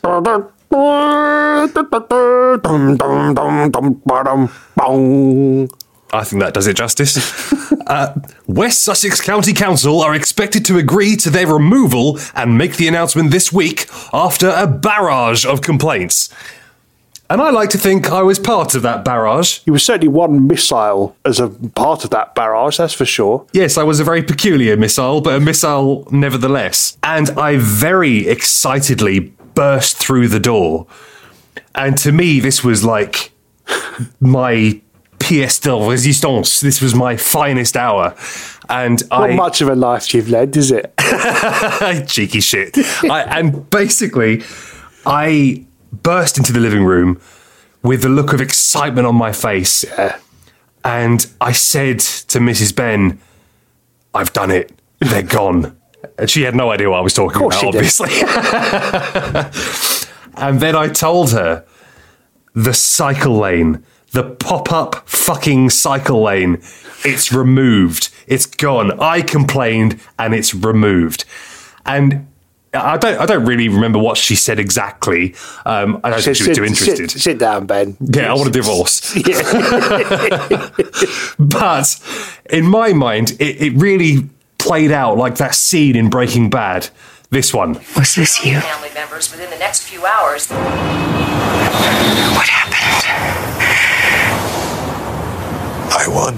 I think that does it justice. uh, West Sussex County Council are expected to agree to their removal and make the announcement this week after a barrage of complaints. And I like to think I was part of that barrage. You were certainly one missile as a part of that barrage, that's for sure. Yes, I was a very peculiar missile, but a missile nevertheless. And I very excitedly burst through the door. And to me, this was like my pièce de résistance. This was my finest hour. And Not I... much of a life you've led, is it? Cheeky shit. I, and basically, I burst into the living room with a look of excitement on my face. Yeah. And I said to Missus Ben, I've done it. They're gone. And she had no idea what I was talking about, obviously. And then I told her the cycle lane, the pop-up fucking cycle lane, it's removed. It's gone. I complained and it's removed. And I don't I don't really remember what she said exactly. Um, I don't think she was sit, too interested. Sit, sit down, Ben. Yeah, I want a divorce. But in my mind, it, it really played out like that scene in Breaking Bad. This one. Was this you? Family members within the next few hours. What happened? I won.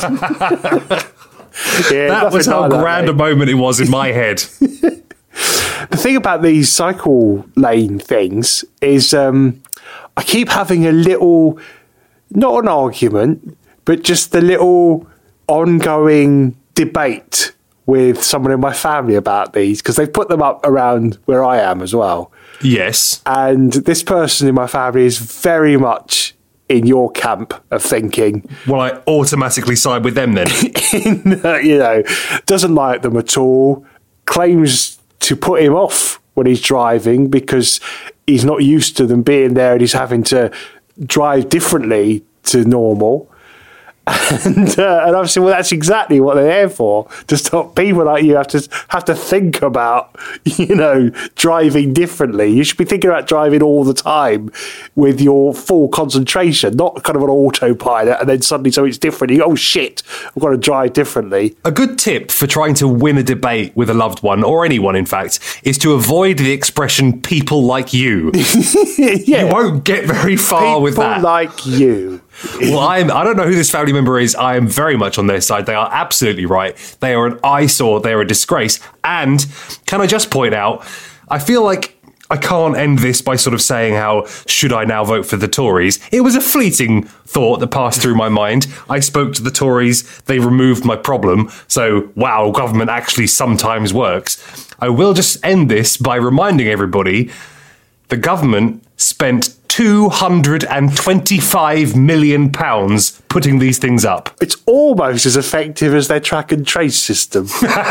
Yeah, That was how like that, grand mate. a moment it was in my head. The thing about these cycle lane things is um, I keep having a little, not an argument, but just a little ongoing debate with someone in my family about these, because they've put them up around where I am as well. Yes. And this person in my family is very much in your camp of thinking. Well, I automatically side with them then. in, uh, you know, doesn't like them at all, claims to put him off when he's driving because he's not used to them being there and he's having to drive differently to normal. And uh, and obviously, well, that's exactly what they're there for, to stop people like you have to have to think about, you know, driving differently. You should be thinking about driving all the time with your full concentration, not kind of an autopilot, and then suddenly something's different. You go, oh shit, I've got to drive differently. A good tip for trying to win a debate with a loved one, or anyone in fact, is to avoid the expression people like you. Yeah, You won't get very far people with that. like you. Well, I'm, I don't know who this family member is. I am very much on their side. They are absolutely right. They are an eyesore. They are a disgrace. And can I just point out, I feel like I can't end this by sort of saying how, should I now vote for the Tories? It was a fleeting thought that passed through my mind. I spoke to the Tories. They removed my problem. So, wow, government actually sometimes works. I will just end this by reminding everybody the government spent two hundred twenty-five million pounds putting these things up. It's almost as effective as their track and trace system.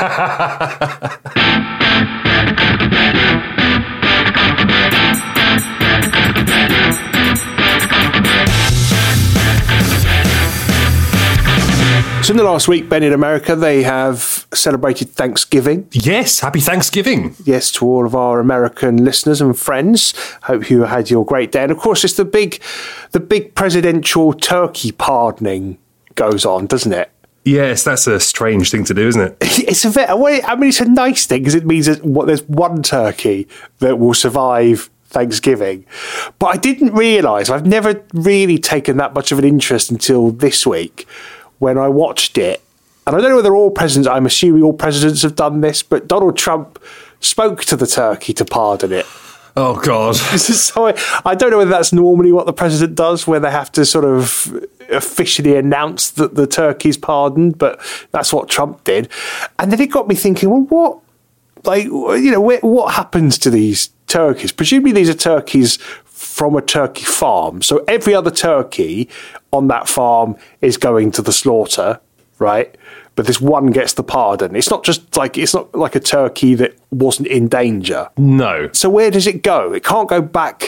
So in the last week, Ben, in America, they have celebrated Thanksgiving. Yes, happy Thanksgiving. Yes, to all of our American listeners and friends. Hope you had your great day. And of course, it's the big, the big presidential turkey pardoning goes on, doesn't it? Yes, that's a strange thing to do, isn't it? It's a bit, I mean, it's a nice thing because it means that what, there's one turkey that will survive Thanksgiving. But I didn't realise, I've never really taken that much of an interest until this week when I watched it. And I don't know whether all presidents, I'm assuming all presidents have done this, but Donald Trump spoke to the turkey to pardon it. Oh, God. So I, I don't know whether that's normally what the president does, where they have to sort of officially announce that the turkey's pardoned, but that's what Trump did. And then it got me thinking, well, what, like, you know, wh- what happens to these turkeys? Presumably these are turkeys from a turkey farm. So every other turkey on that farm is going to the slaughter, right? But this one gets the pardon. It's not just like, it's not like a turkey that wasn't in danger. No. So where does it go? It can't go back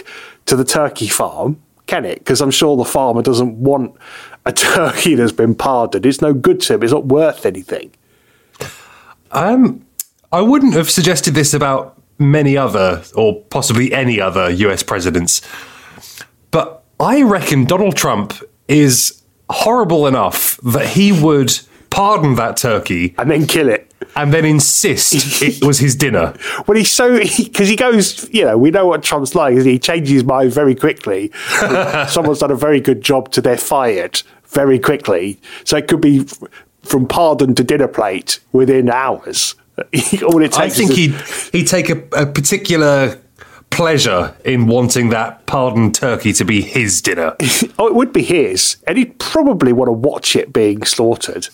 to the turkey farm, can it? Because I'm sure the farmer doesn't want a turkey that's been pardoned. It's no good to him. It's not worth anything. Um, I wouldn't have suggested this about many other, or possibly any other U S presidents. But I reckon Donald Trump is horrible enough that he would pardon that turkey and then kill it. And then insist it was his dinner. Well, he's so... Because he, he goes... You know, we know what Trump's like. Isn't he? He changes his mind very quickly. Someone's done a very good job to they're fired very quickly. So it could be f- from pardon to dinner plate within hours. All it takes I think is he'd, he'd take a, a particular pleasure in wanting that pardoned turkey to be his dinner. Oh, it would be his. And he'd probably want to watch it being slaughtered.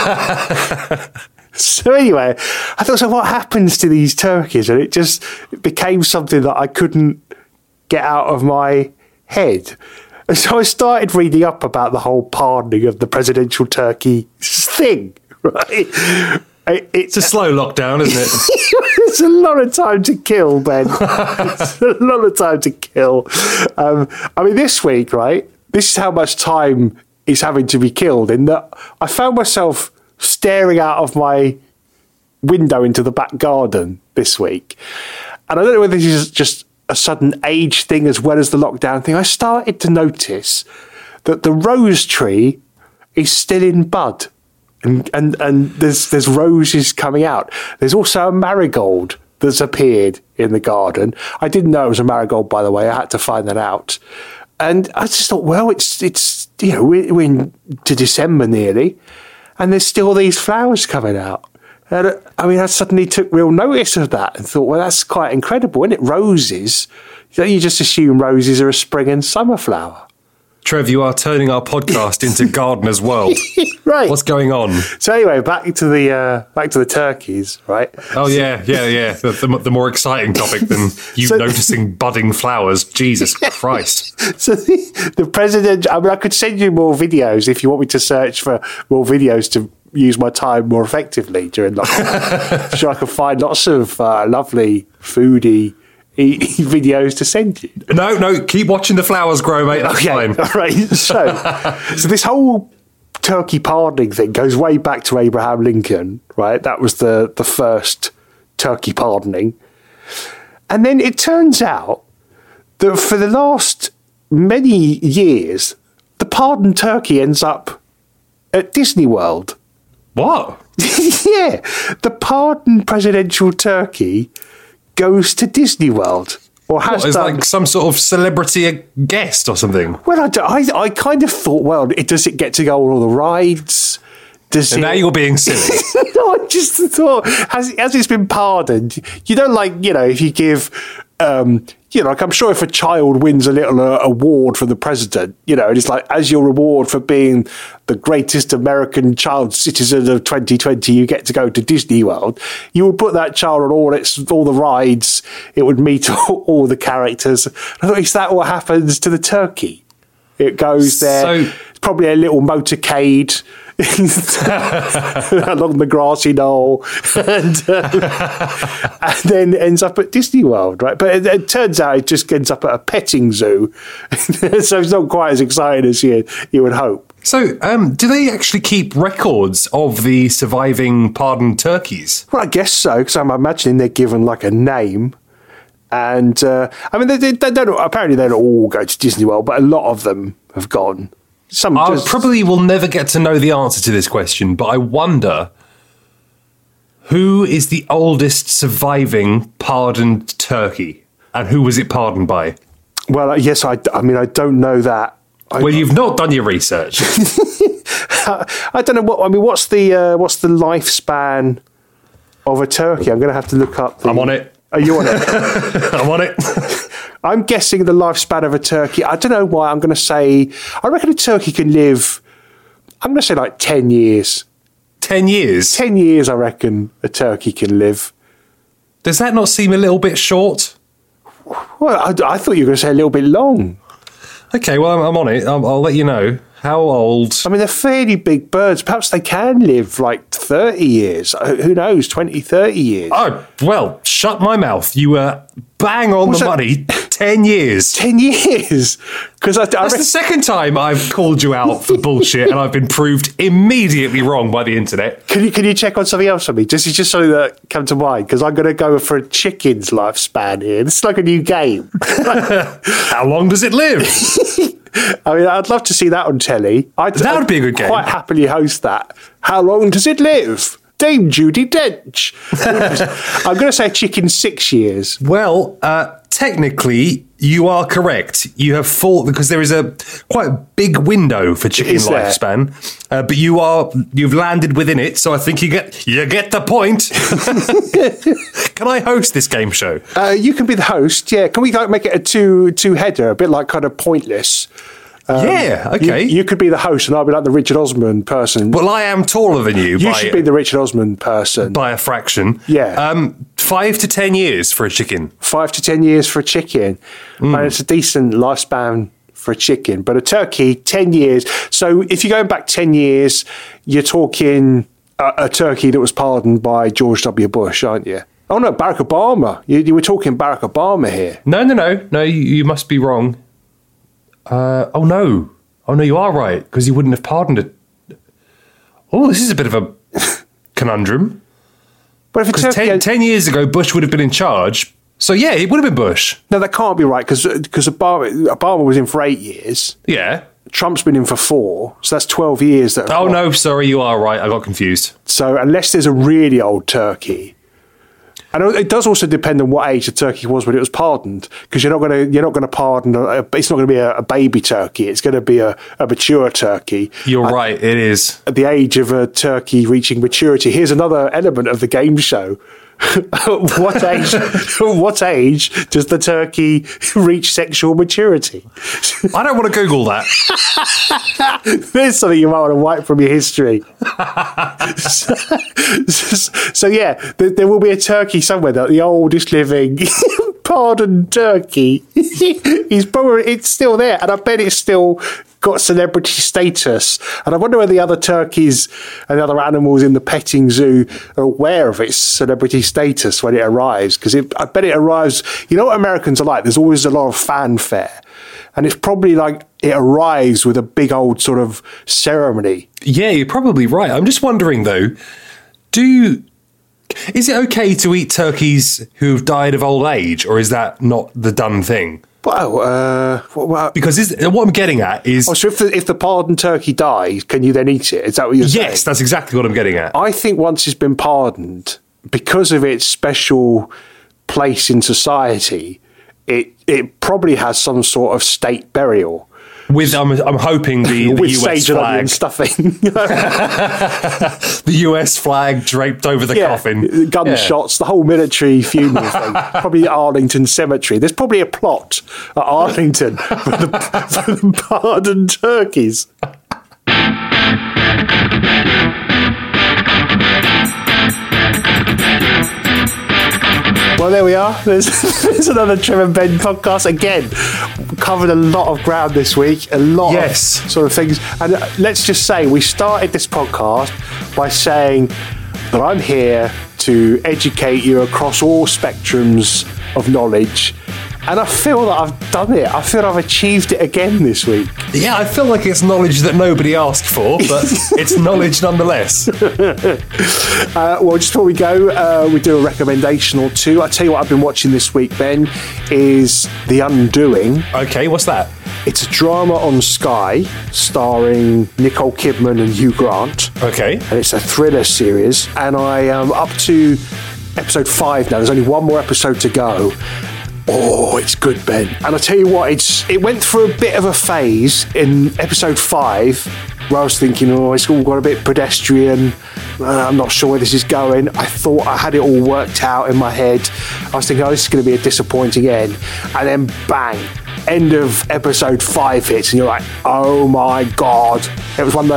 So anyway, I thought, so what happens to these turkeys? And it just became something that I couldn't get out of my head. And so I started reading up about the whole pardoning of the presidential turkey thing, right? It, it's a slow lockdown, isn't it? It's a lot of time to kill, Ben. It's a lot of time to kill. Um, I mean, this week, right, this is how much time is having to be killed, in that I found myself staring out of my window into the back garden this week. And I don't know whether this is just a sudden age thing as well as the lockdown thing. I started to notice that the rose tree is still in bud. And and, and there's there's roses coming out. There's also a marigold that's appeared in the garden. I didn't know it was a marigold, by the way. I had to find that out. And I just thought, well, it's, it's you know, we're, we're into December nearly, and there's still these flowers coming out. And, uh, I mean, I suddenly took real notice of that and thought, well, that's quite incredible, isn't it? Roses. Don't you just assume roses are a spring and summer flower? Trev, you are turning our podcast into Gardener's World. Right. What's going on? So anyway, back to the uh, back to the turkeys, right? Oh yeah, yeah, yeah. The, the, the more exciting topic than you so, noticing budding flowers. Jesus Christ. So the, the president. I mean, I could send you more videos if you want me to search for more videos to use my time more effectively during lockdown. I'm sure I can find lots of uh, lovely foodie videos to send you. No, no, keep watching the flowers grow, mate. That's okay, fine. Right. So, so this whole turkey pardoning thing goes way back to Abraham Lincoln, right? That was the, the first turkey pardoning. And then it turns out that for the last many years, the pardoned turkey ends up at Disney World. What? Yeah. The pardoned presidential turkey goes to Disney World. Or has what, is done. Like some sort of celebrity guest or something? Well, I, I, I kind of thought, well, it, does it get to go on all the rides? Does and it... now you're being silly. No, I just thought, has, has it's been pardoned? You don't like, you know, if you give, um, you know, like I'm sure if a child wins a little uh, award from the president, you know, and it's like, as your reward for being the greatest American child citizen of twenty twenty, you get to go to Disney World. You would put that child on all its all the rides. It would meet all, all the characters. I thought, is that what happens to the turkey? It goes there. So, it's probably a little motorcade along the grassy knoll, and, uh, and then ends up at Disney World, right? But it, it turns out it just ends up at a petting zoo, so it's not quite as exciting as you you would hope. So, um, do they actually keep records of the surviving pardoned turkeys? Well, I guess so, because I'm imagining they're given like a name. And, uh, I mean, they, they, they don't, apparently they don't all go to Disney World, but a lot of them have gone. Some I just... probably will never get to know the answer to this question, but I wonder who is the oldest surviving pardoned turkey, and who was it pardoned by? Well, uh, yes, I, I mean, I don't know that. I, well, you've not done your research. I don't know what. I mean, what's the uh, what's the lifespan of a turkey? I'm going to have to look up. The, I'm on it. Are you on it? I'm on it. I'm guessing the lifespan of a turkey. I don't know why. I'm going to say. I reckon a turkey can live. I'm going to say like ten years. Ten years. Ten years. I reckon a turkey can live. Does that not seem a little bit short? Well, I, I thought you were going to say a little bit long. Okay, well, I'm, I'm on it. I'll, I'll let you know. How old? I mean, they're fairly big birds. Perhaps they can live like thirty years. Who knows, twenty, thirty years. Oh, well, shut my mouth. You were bang on Was the that- money. Ten years. ten years? Because I, I That's re- the second time I've called you out for bullshit and I've been proved immediately wrong by the internet. Can you can you check on something else for me? This is just something that come to mind because I'm going to go for a chicken's lifespan here. This is like a new game. How long does it live? I mean, I'd love to see that on telly. I'd, That would I'd be a good game. Quite happily host that. How long does it live? Dame Judi Dench. I'm going to say chicken six years. Well, uh, technically, you are correct. You have fought because there is a quite a big window for chicken Is there? lifespan, uh, but you are you've landed within it. So I think you get you get the point. Can I host this game show? Uh, you can be the host. Yeah. Can we like make it a two two header, a bit like kind of Pointless? yeah. You, Okay. you could be the host, and I'll be like the Richard Osman person. well, I am taller than you. you by, should be the Richard Osman person. by a fraction. Yeah. Um, five to ten years for a chicken. Five to ten years for a chicken. Mm. And it's a decent lifespan for a chicken. But a turkey, ten years. So if you're going back ten years, you're talking a, a turkey that was pardoned by George W. Bush, aren't you? Oh, no, Barack Obama. You, you were talking Barack Obama here. No, no, no, no. You, you must be wrong. Uh, oh no, oh no, you are right because he wouldn't have pardoned it. Oh, this is a bit of a conundrum. But if a Because turkey... ten, ten years ago, Bush would have been in charge. So yeah, it would have been Bush. No, that can't be right because Obama, Obama was in for eight years. Yeah. Trump's been in for four. So that's twelve years. That have Oh gone. no, sorry, you are right. I got confused. So unless there's a really old turkey, and it does also depend on what age the turkey was when it was pardoned, because you're not going to you're not going to pardon. A, it's not going to be a, a baby turkey. It's going to be a, a mature turkey. You're right. It is. At the age of a turkey reaching maturity, here's another element of the game show. what age? What age does the turkey reach sexual maturity? I don't want to Google that. There's something you might want to wipe from your history. so, so, yeah, there, there will be a turkey somewhere, that the oldest living pardoned turkey. He's probably it's still there, and I bet it's still got celebrity status. And I wonder whether the other turkeys and the other animals in the petting zoo are aware of its celebrity status when it arrives, because I bet it arrives. You know what Americans are like? There's always a lot of fanfare. And it's probably like it arrives with a big old sort of ceremony. Yeah, you're probably right. I'm just wondering though, do you, is it okay to eat turkeys who've died of old age, or is that not the done thing? Well, uh, well, well Because is, what I'm getting at is, oh, so if the, if the pardoned turkey dies, can you then eat it? Is that what you're saying? yes, that's exactly what I'm getting at. I think once it's been pardoned, because of its special place in society, it it probably has some sort of state burial. With I'm, I'm hoping the, the with U S sage and onion flag, stuffing. the U S flag draped over the Yeah, coffin, gunshots, the whole military funeral thing. Probably Arlington Cemetery. There's probably a plot at Arlington for the, for the pardoned turkeys. Well, there we are. There's, there's another Trevor and Ben podcast. Again, covered a lot of ground this week, a lot Yes. of sort of things. And uh, let's just say we started this podcast by saying that I'm here to educate you across all spectrums of knowledge. And I feel that I've done it. I feel I've achieved it again this week. Yeah, I feel like it's knowledge that nobody asked for, but it's knowledge nonetheless. Uh, well, just before we go, uh, we do a recommendation or two. I tell you what I've been watching this week, Ben, is The Undoing. Okay, what's that? It's a drama on Sky starring Nicole Kidman and Hugh Grant. Okay. And it's a thriller series. And I am up to episode five now. There's only one more episode to go. Oh, it's good, Ben. And I tell you what, it's it went through a bit of a phase in episode five where I was thinking, oh, it's all got a bit pedestrian. Uh, I'm not sure where this is going. I thought I had it all worked out in my head. I was thinking, oh, this is going to be a disappointing end. And then bang, end of episode five hits, and you're like, oh my God. It was one of those,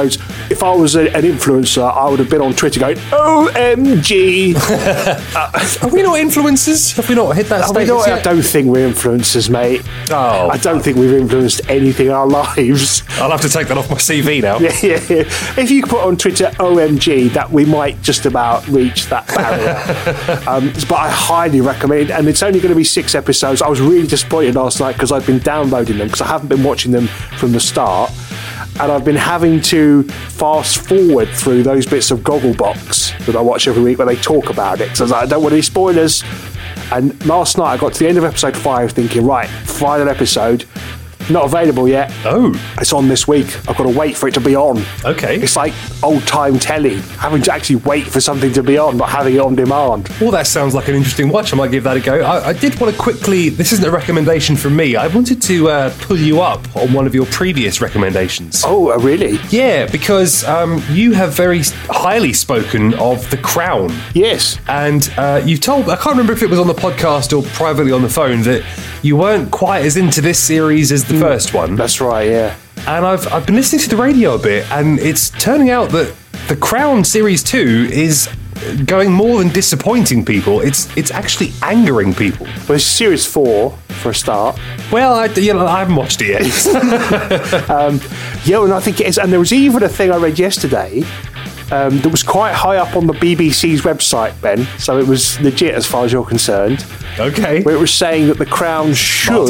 if I was a, an influencer, I would have been on Twitter going, O M G. uh, Are we not influencers? Have we not hit that I, status not, I yet? don't think we're influencers, mate. Oh. I don't think we've influenced anything in our lives. I'll have to take that off my C V now. Yeah, yeah, yeah. If you put on Twitter O M G, that we might just about reach that barrier. um, but I highly recommend it, and it's only going to be six episodes. I was really disappointed last night because I've been downloading them because I haven't been watching them from the start. And I've been having to fast forward through those bits of Gogglebox that I watch every week where they talk about it. So I was like, I don't want any spoilers. And last night I got to the end of episode five thinking, right, final episode, not available yet. Oh. It's on this week. I've got to wait for it to be on. Okay. It's like old-time telly, having to actually wait for something to be on, not having it on demand. Well, that sounds like an interesting watch. I might give that a go. I, I did want to quickly, this isn't a recommendation from me, I wanted to uh, pull you up on one of your previous recommendations. Oh, uh, really? Yeah, because um, you have very highly spoken of The Crown. Yes. And uh, you've told, I can't remember if it was on the podcast or privately on the phone, that you weren't quite as into this series as the mm, first one. That's right, yeah. And I've I've been listening to the radio a bit, and it's turning out that The Crown Series two is going more than disappointing people. It's it's actually angering people. Well, it's Series four, for a start. Well, I, you know, I haven't watched it yet. um, yeah, and I think it is. And there was even a thing I read yesterday um, that was quite high up on the B B C's website, Ben, so it was legit as far as you're concerned. Okay. Where it was saying that the Crown should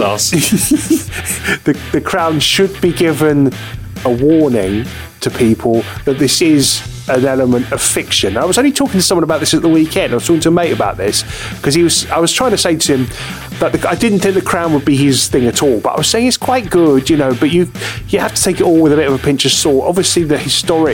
the, the Crown should be given a warning to people that this is an element of fiction. I was only talking to someone about this at the weekend. I was talking to a mate about this because he was. I was trying to say to him that the, I didn't think the Crown would be his thing at all, but I was saying it's quite good, you know. But you you have to take it all with a bit of a pinch of salt. Obviously, the historic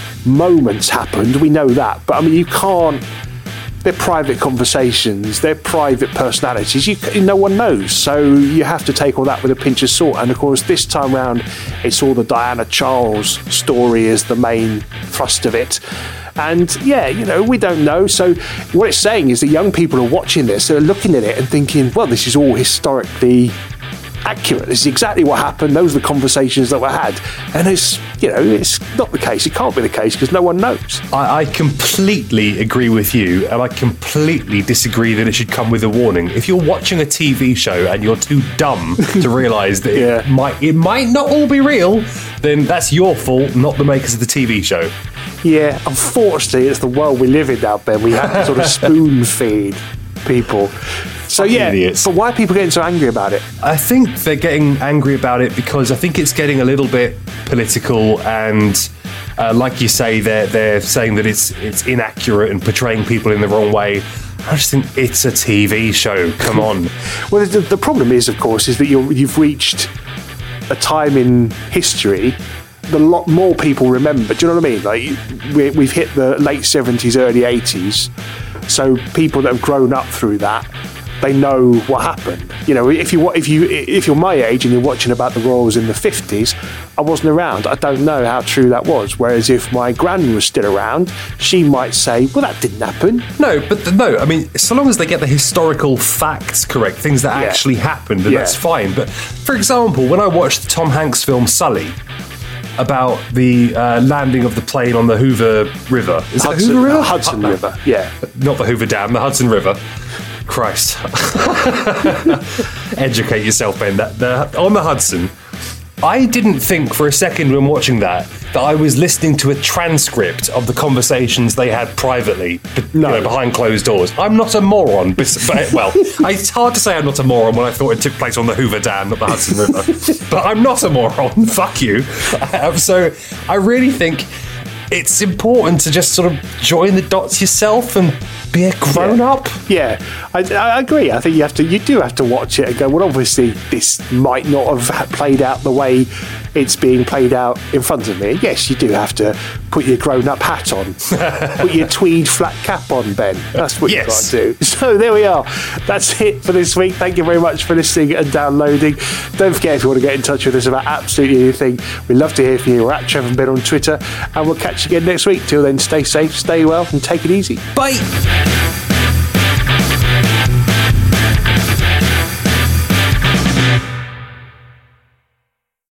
moments happened. We know that, but I mean, you can't. They're private conversations. They're private personalities. You, no one knows, so you have to take all that with a pinch of salt. And of course, this time round, it's all the Diana Charles story is the main thrust of it. And yeah, you know, we don't know. So what it's saying is that young people are watching this, they're looking at it and thinking, well, this is all historically accurate. This is exactly what happened. Those are the conversations that were had. And it's, you know, it's not the case. It can't be the case because no one knows. I, I completely agree with you, and I completely disagree that it should come with a warning. If you're watching a T V show and you're too dumb to realise that yeah. it might it might not all be real, then that's your fault, not the makers of the T V show. Yeah, unfortunately, it's the world we live in now, Ben. We have to sort of spoon feed people. So Fucking yeah, idiots. But why are people getting so angry about it? I think they're getting angry about it because I think it's getting a little bit political, and uh, like you say, they're they're saying that it's it's inaccurate and portraying people in the wrong way. I just think it's a T V show. Come on. Well, the, the problem is, of course, is that you're, you've reached a time in history that a lot more people remember. Do you know what I mean? Like we, we've hit the late seventies, early eighties, so people that have grown up through that, they know what happened. You know, if you if you if you're my age and you're watching about the royals in the fifties, I wasn't around. I don't know how true that was. Whereas if my granny was still around, she might say, "Well, that didn't happen." No, but the, no. I mean, so long as they get the historical facts correct, things that Yeah. actually happened, then Yeah. that's fine. But for example, when I watched the Tom Hanks film Sully, about the uh, landing of the plane on the Hoover River. Is Hudson, it the Hoover River? Hudson River, yeah. Not the Hoover Dam, the Hudson River. Christ. Educate yourself, Ben. That, the, on the Hudson, I didn't think for a second when watching that that I was listening to a transcript of the conversations they had privately, b- No. you know, behind closed doors. I'm not a moron. But, but, well, it's hard to say I'm not a moron when I thought it took place on the Hoover Dam, not the Hudson River. But I'm not a moron. Fuck you. Um, so I really think it's important to just sort of join the dots yourself and be a grown Yeah. up. Yeah, I, I agree. I think you have to. You do have to watch it and go, well, obviously this might not have played out the way it's being played out in front of me. Yes, you do have to put your grown-up hat on, put your tweed flat cap on, Ben. That's what Yes. you've got to do. So there we are. That's it for this week. Thank you very much for listening and downloading. Don't forget, if you want to get in touch with us about absolutely anything, we'd love to hear from you. We're at Trevor and Ben on Twitter, and we'll catch you again next week. Till then, stay safe, stay well, and take it easy. Bye.